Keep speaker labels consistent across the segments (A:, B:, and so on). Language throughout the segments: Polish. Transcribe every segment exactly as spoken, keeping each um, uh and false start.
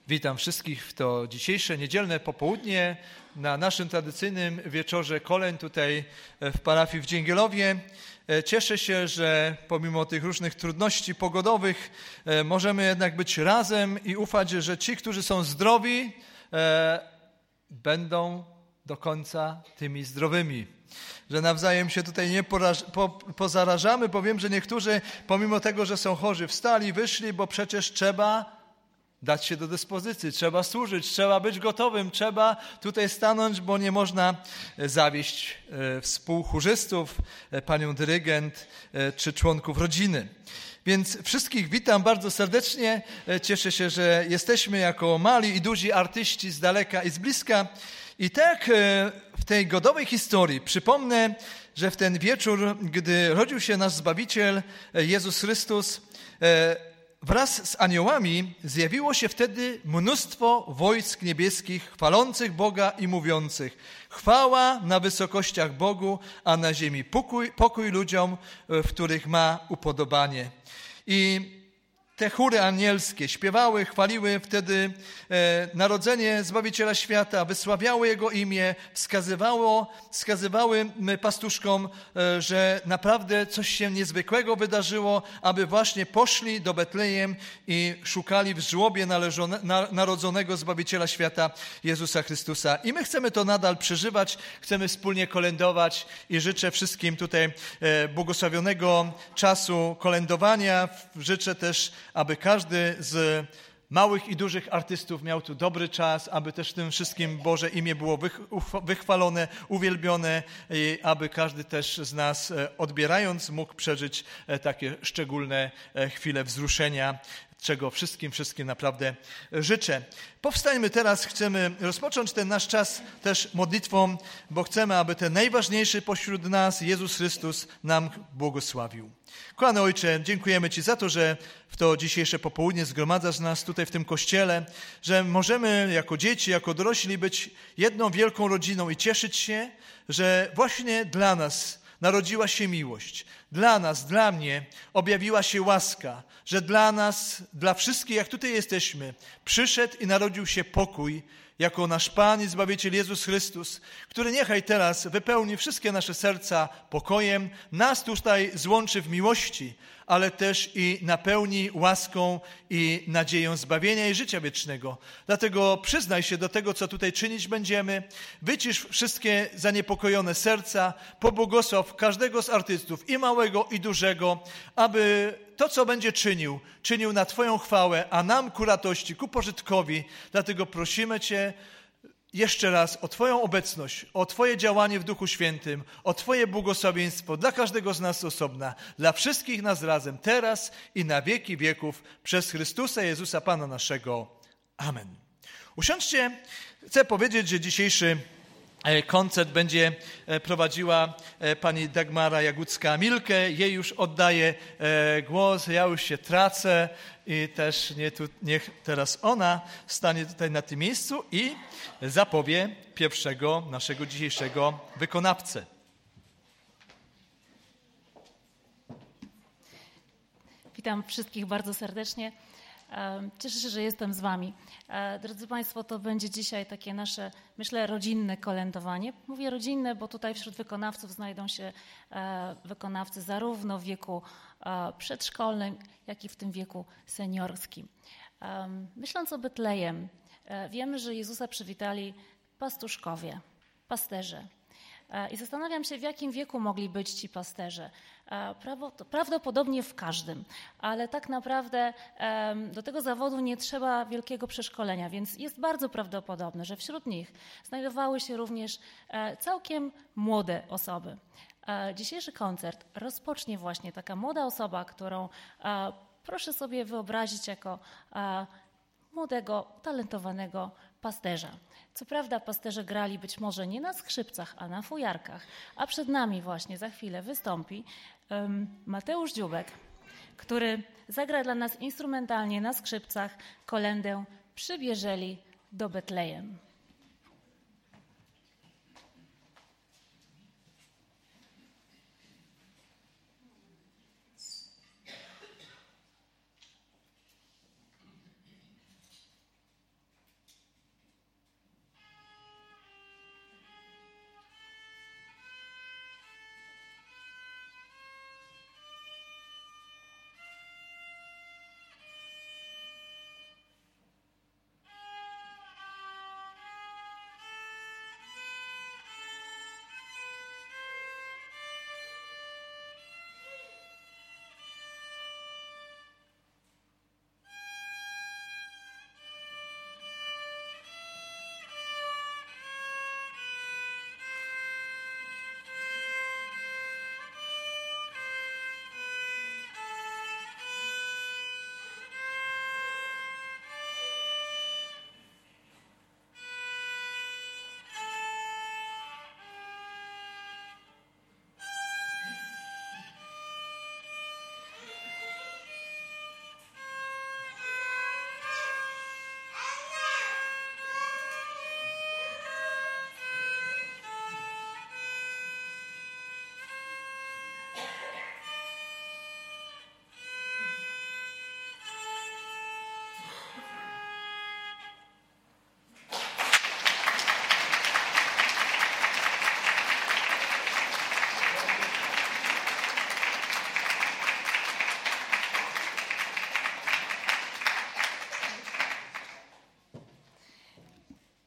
A: Witam wszystkich w to dzisiejsze niedzielne popołudnie na naszym tradycyjnym wieczorze kolęd tutaj w parafii w Dzięgielowie. Cieszę się, że pomimo tych różnych trudności pogodowych możemy jednak być razem i ufać, że ci, którzy są zdrowi, będą do końca tymi zdrowymi. Że nawzajem się tutaj nie poraż, po, pozarażamy, bo wiem, że niektórzy pomimo tego, że są chorzy, wstali, wyszli, bo przecież trzeba dać się do dyspozycji, trzeba służyć, trzeba być gotowym, trzeba tutaj stanąć, bo nie można zawieść współchórzystów, panią dyrygent czy członków rodziny. Więc wszystkich witam bardzo serdecznie. Cieszę się, że jesteśmy jako mali i duzi artyści z daleka i z bliska. I tak w tej godowej historii przypomnę, że w ten wieczór, gdy rodził się nasz Zbawiciel Jezus Chrystus, wraz z aniołami zjawiło się wtedy mnóstwo wojsk niebieskich, chwalących Boga i mówiących: chwała na wysokościach Bogu, a na ziemi pokój, pokój ludziom, w których ma upodobanie. I te chóry anielskie śpiewały, chwaliły wtedy e, narodzenie Zbawiciela świata, wysławiały Jego imię, wskazywało, wskazywały pastuszkom, e, że naprawdę coś się niezwykłego wydarzyło, aby właśnie poszli do Betlejem i szukali w żłobie należone, na, narodzonego Zbawiciela świata Jezusa Chrystusa. I my chcemy to nadal przeżywać, chcemy wspólnie kolędować i życzę wszystkim tutaj e, błogosławionego czasu kolędowania. Życzę też, aby każdy z małych i dużych artystów miał tu dobry czas, aby też tym wszystkim Boże imię było wychwalone, uwielbione i aby każdy też z nas, odbierając, mógł przeżyć takie szczególne chwile wzruszenia, czego wszystkim, wszystkim naprawdę życzę. Powstańmy teraz, chcemy rozpocząć ten nasz czas też modlitwą, bo chcemy, aby ten najważniejszy pośród nas, Jezus Chrystus, nam błogosławił. Kochany Ojcze, dziękujemy Ci za to, że w to dzisiejsze popołudnie zgromadzasz nas tutaj w tym kościele, że możemy jako dzieci, jako dorośli być jedną wielką rodziną i cieszyć się, że właśnie dla nas narodziła się miłość. Dla nas, dla mnie objawiła się łaska, że dla nas, dla wszystkich, jak tutaj jesteśmy, przyszedł i narodził się pokój jako nasz Pan i Zbawiciel Jezus Chrystus, który niechaj teraz wypełni wszystkie nasze serca pokojem, nas tutaj złączy w miłości, ale też i napełni łaską i nadzieją zbawienia i życia wiecznego. Dlatego przyznaj się do tego, co tutaj czynić będziemy. Wycisz wszystkie zaniepokojone serca, pobłogosław każdego z artystów, i małego, i dużego, aby to, co będzie czynił, czynił na Twoją chwałę, a nam ku radości, ku pożytkowi. Dlatego prosimy Cię jeszcze raz o Twoją obecność, o Twoje działanie w Duchu Świętym, o Twoje błogosławieństwo dla każdego z nas osobna, dla wszystkich nas razem, teraz i na wieki wieków, przez Chrystusa Jezusa Pana naszego. Amen. Usiądźcie. Chcę powiedzieć, że dzisiejszy koncert będzie prowadziła pani Dagmara Jagucka-Milkę. Jej już oddaję głos, ja już się tracę i też nie tu, niech teraz ona stanie tutaj na tym miejscu i zapowie pierwszego naszego dzisiejszego wykonawcę.
B: Witam wszystkich bardzo serdecznie. Cieszę się, że jestem z wami. Drodzy Państwo, to będzie dzisiaj takie nasze, myślę, rodzinne kolędowanie. Mówię rodzinne, bo tutaj wśród wykonawców znajdą się wykonawcy zarówno w wieku przedszkolnym, jak i w tym wieku seniorskim. Myśląc o Betlejem, wiemy, że Jezusa przywitali pastuszkowie, pasterze. I zastanawiam się, w jakim wieku mogli być ci pasterze. Prawdopodobnie w każdym, ale tak naprawdę do tego zawodu nie trzeba wielkiego przeszkolenia, więc jest bardzo prawdopodobne, że wśród nich znajdowały się również całkiem młode osoby. Dzisiejszy koncert rozpocznie właśnie taka młoda osoba, którą proszę sobie wyobrazić jako młodego, talentowanego pasterza. Co prawda pasterze grali być może nie na skrzypcach, a na fujarkach, a przed nami właśnie za chwilę wystąpi um, Mateusz Dziubek, który zagra dla nas instrumentalnie na skrzypcach kolędę Przybieżeli do Betlejem.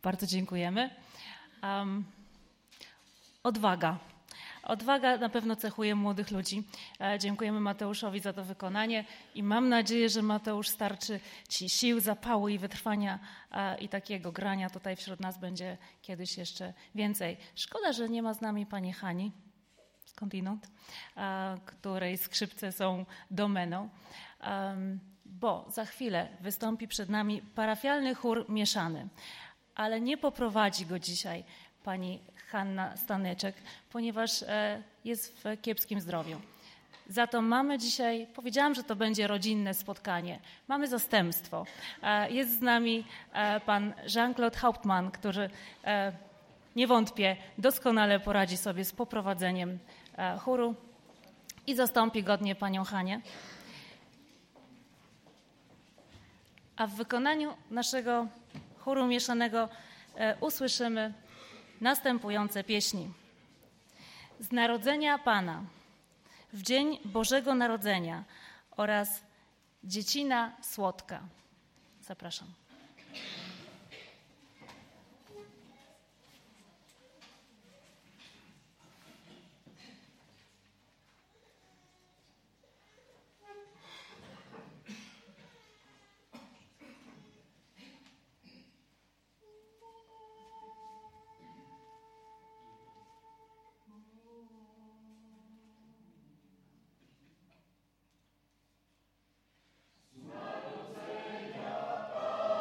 B: Bardzo dziękujemy. Um, odwaga. Odwaga na pewno cechuje młodych ludzi. E, dziękujemy Mateuszowi za to wykonanie i mam nadzieję, że Mateusz starczy Ci sił, zapału i wytrwania e, i takiego grania tutaj wśród nas będzie kiedyś jeszcze więcej. Szkoda, że nie ma z nami pani Hani, skądinąd, e, której skrzypce są domeną, e, bo za chwilę wystąpi przed nami parafialny chór mieszany, ale nie poprowadzi go dzisiaj pani Hanna Staneczek, ponieważ jest w kiepskim zdrowiu. Za to mamy dzisiaj, powiedziałam, że to będzie rodzinne spotkanie, mamy zastępstwo. Jest z nami pan Jean-Claude Hauptmann, który nie wątpię doskonale poradzi sobie z poprowadzeniem chóru i zastąpi godnie panią Hanię. A w wykonaniu naszego chóru mieszanego usłyszymy następujące pieśni. Z narodzenia Pana, w dzień Bożego Narodzenia oraz Dziecina Słodka. Zapraszam.
C: Narodzenia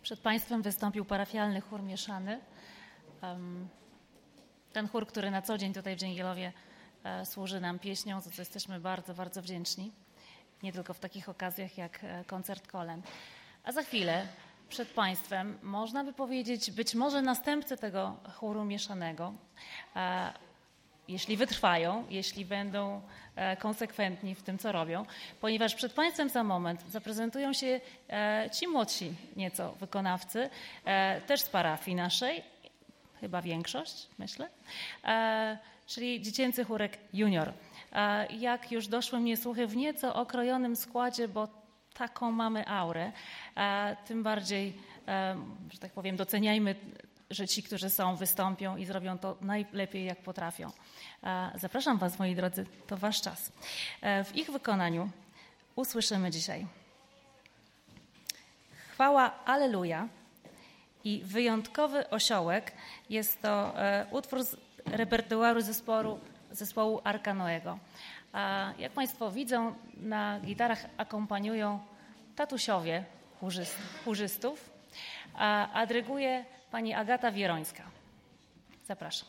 B: Przed Państwem wystąpił parafialny chór mieszany. Ten chór, który na co dzień tutaj w Dzięgielowie służy nam pieśnią, za co jesteśmy bardzo, bardzo wdzięczni. Nie tylko w takich okazjach jak koncert kolęd. A za chwilę przed Państwem można by powiedzieć być może następcy tego chóru mieszanego, jeśli wytrwają, jeśli będą konsekwentni w tym, co robią, ponieważ przed Państwem za moment zaprezentują się ci młodsi nieco wykonawcy, też z parafii naszej, chyba większość, myślę, czyli dziecięcy chórek junior. Jak już doszły mnie słuchy, w nieco okrojonym składzie, bo taką mamy aurę, tym bardziej, że tak powiem, doceniajmy, że ci, którzy są, wystąpią i zrobią to najlepiej, jak potrafią. Zapraszam Was, moi drodzy, to Wasz czas. W ich wykonaniu usłyszymy dzisiaj chwała Alleluja i wyjątkowy osiołek. Jest to utwór z repertuaru zespołu, zespołu Arka Noego. Jak Państwo widzą, na gitarach akompaniują tatusiowie chórzystów, a dyryguje pani Agata Wierońska. Zapraszam.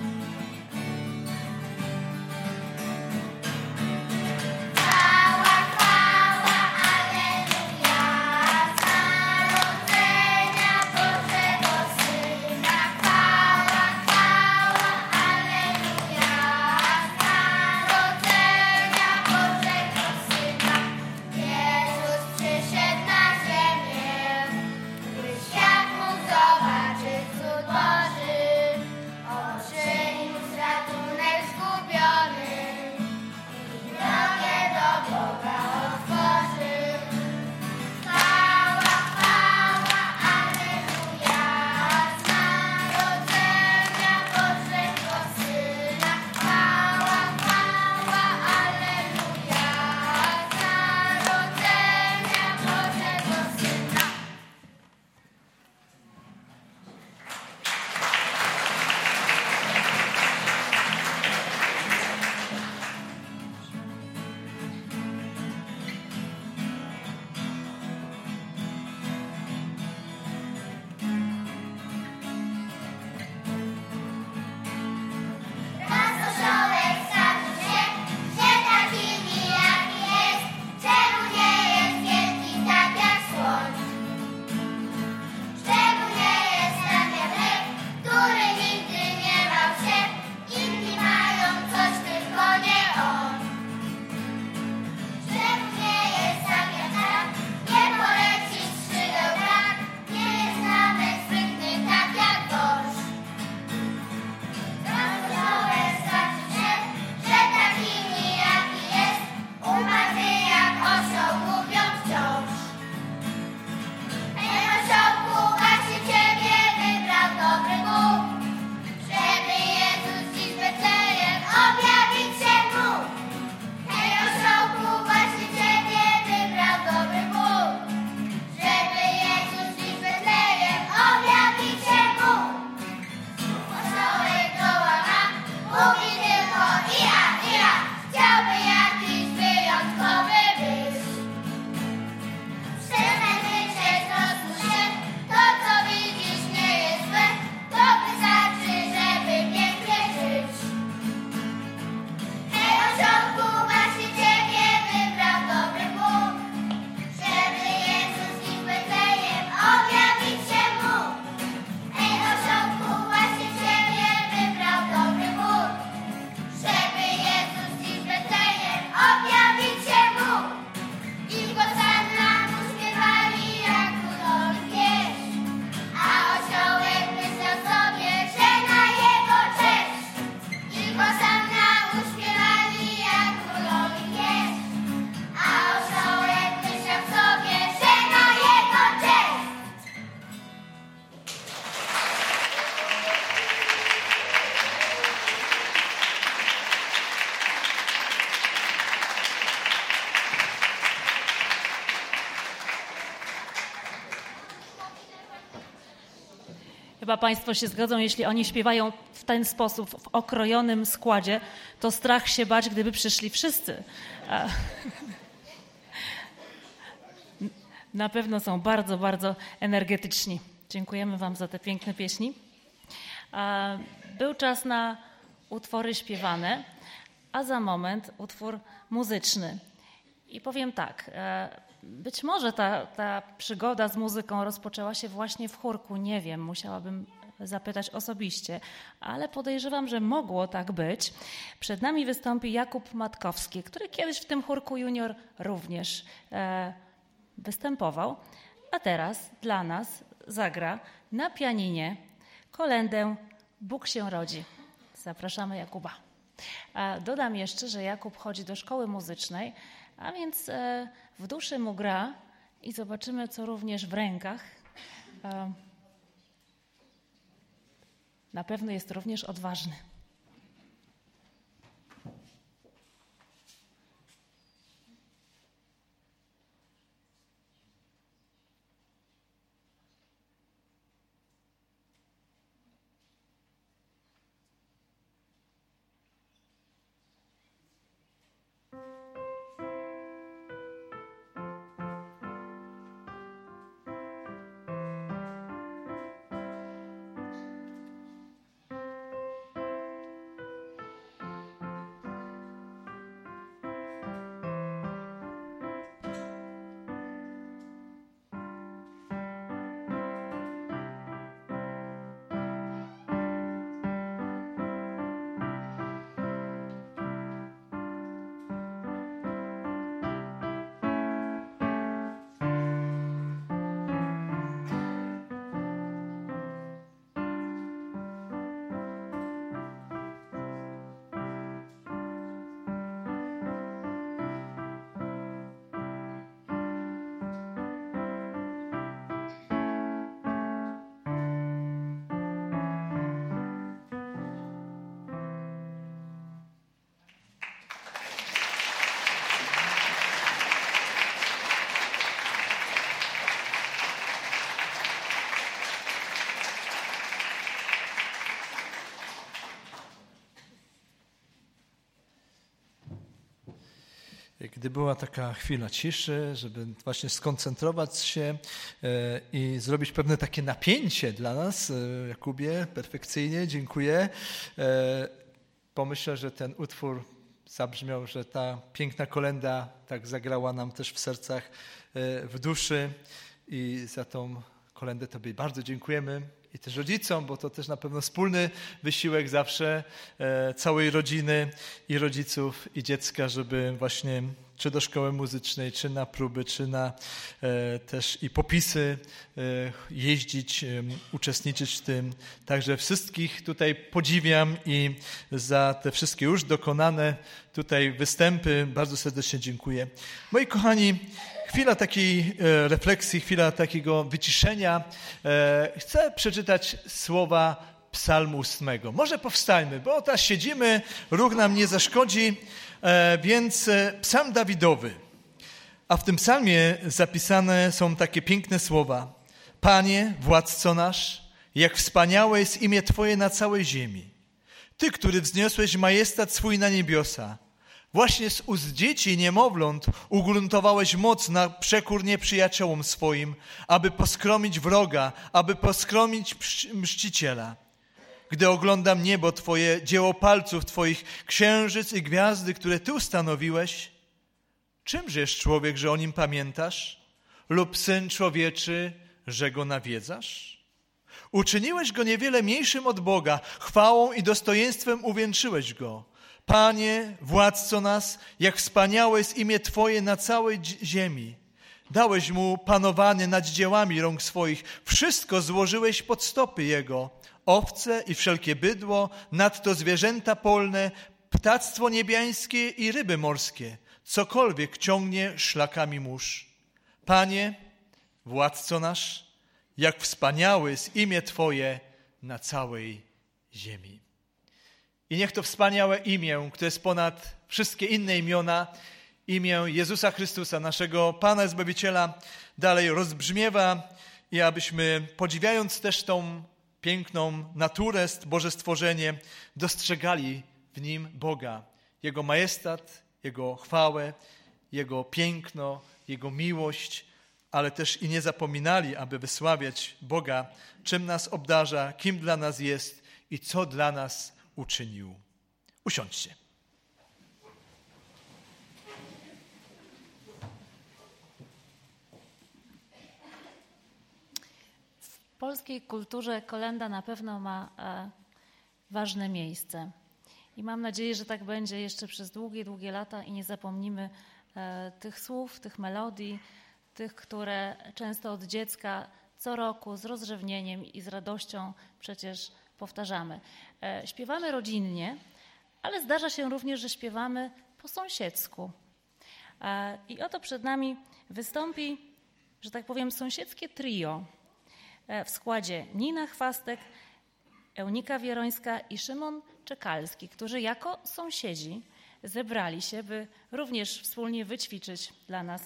C: Chwała
B: Chyba Państwo się zgodzą, jeśli oni śpiewają w ten sposób, w okrojonym składzie, to strach się bać, gdyby przyszli wszyscy. Na pewno są bardzo, bardzo energetyczni. Dziękujemy Wam za te piękne pieśni. Był czas na utwory śpiewane, a za moment utwór muzyczny. I powiem tak, być może ta, ta przygoda z muzyką rozpoczęła się właśnie w chórku, nie wiem, musiałabym zapytać osobiście, ale podejrzewam, że mogło tak być. Przed nami wystąpi Jakub Matkowski, który kiedyś w tym chórku junior również występował, a teraz dla nas zagra na pianinie kolędę Bóg się rodzi. Zapraszamy Jakuba. Dodam jeszcze, że Jakub chodzi do szkoły muzycznej, a więc w duszy mu gra i zobaczymy, co również w rękach. Na pewno jest również odważny.
A: Gdy była taka chwila ciszy, żeby właśnie skoncentrować się i zrobić pewne takie napięcie dla nas, Jakubie, perfekcyjnie, dziękuję. Pomyślę, że ten utwór zabrzmiał, że ta piękna kolęda tak zagrała nam też w sercach, w duszy i za tą kolędę Tobie bardzo dziękujemy. I też rodzicom, bo to też na pewno wspólny wysiłek zawsze e, całej rodziny i rodziców i dziecka, żeby właśnie czy do szkoły muzycznej, czy na próby, czy na e, też i popisy e, jeździć, e, uczestniczyć w tym. Także wszystkich tutaj podziwiam i za te wszystkie już dokonane tutaj występy bardzo serdecznie dziękuję. Moi kochani, chwila takiej refleksji, chwila takiego wyciszenia. Chcę przeczytać słowa psalmu ósmego. Może powstańmy, bo teraz siedzimy, ruch nam nie zaszkodzi, więc psalm Dawidowy. A w tym psalmie zapisane są takie piękne słowa. Panie, władco nasz, jak wspaniałe jest imię Twoje na całej ziemi. Ty, który wzniosłeś majestat swój na niebiosa. Właśnie z ust dzieci i niemowląt ugruntowałeś moc na przekór nieprzyjaciołom swoim, aby poskromić wroga, aby poskromić mściciela. Gdy oglądam niebo Twoje, dzieło palców Twoich, księżyc i gwiazdy, które Ty ustanowiłeś, czymże jest człowiek, że o nim pamiętasz? Lub syn człowieczy, że go nawiedzasz? Uczyniłeś go niewiele mniejszym od Boga, chwałą i dostojeństwem uwieńczyłeś go. Panie, władco nas, jak wspaniałe jest imię Twoje na całej ziemi. Dałeś mu panowanie nad dziełami rąk swoich. Wszystko złożyłeś pod stopy jego. Owce i wszelkie bydło, nadto zwierzęta polne, ptactwo niebiańskie i ryby morskie. Cokolwiek ciągnie szlakami mórz. Panie, władco nasz, jak wspaniałe jest imię Twoje na całej ziemi. I niech to wspaniałe imię, które jest ponad wszystkie inne imiona, imię Jezusa Chrystusa, naszego Pana i Zbawiciela, dalej rozbrzmiewa i abyśmy, podziwiając też tą piękną naturę, Boże stworzenie, dostrzegali w nim Boga, Jego majestat, Jego chwałę, Jego piękno, Jego miłość, ale też i nie zapominali, aby wysławiać Boga, czym nas obdarza, kim dla nas jest i co dla nas uczynił. Usiądźcie.
B: W polskiej kulturze kolęda na pewno ma e, ważne miejsce. I mam nadzieję, że tak będzie jeszcze przez długie, długie lata i nie zapomnimy e, tych słów, tych melodii, tych, które często od dziecka co roku z rozrzewnieniem i z radością przecież powtarzamy. E, śpiewamy rodzinnie, ale zdarza się również, że śpiewamy po sąsiedzku. E, I oto przed nami wystąpi, że tak powiem, sąsiedzkie trio w składzie Nina Chwastek, Eunika Wierońska i Szymon Czekalski, którzy jako sąsiedzi zebrali się, by również wspólnie wyćwiczyć dla nas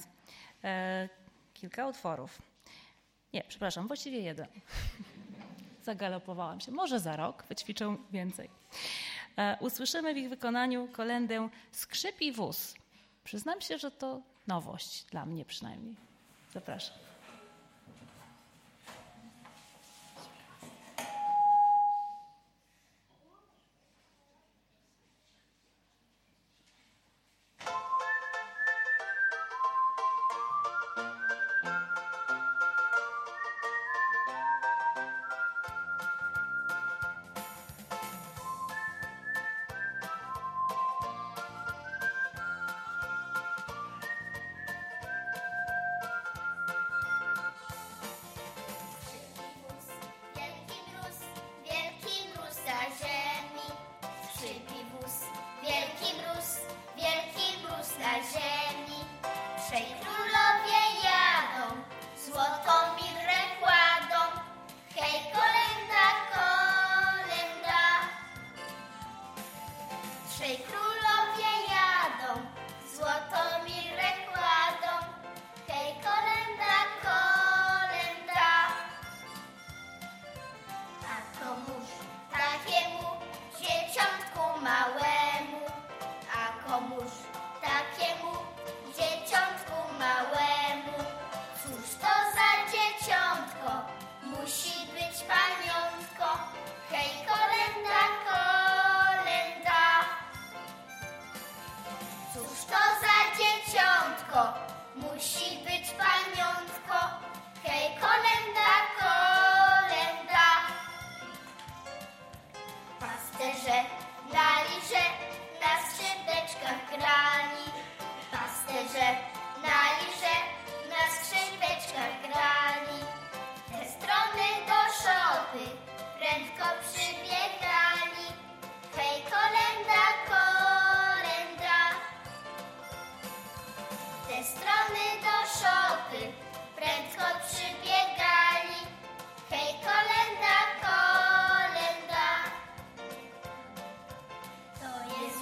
B: e, kilka utworów. Nie, przepraszam, właściwie jeden. Zagalopowałam się. Może za rok wyćwiczę więcej. E, usłyszymy w ich wykonaniu kolędę Skrzypi wóz. Przyznam się, że to nowość dla mnie przynajmniej. Zapraszam.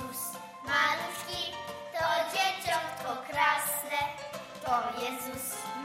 C: To Jezus